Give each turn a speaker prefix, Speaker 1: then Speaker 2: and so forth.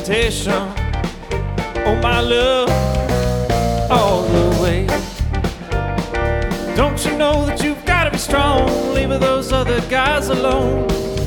Speaker 1: temptation. Oh, my love, all the way. Don't you know that you've got to be strong? Leave those other guys alone.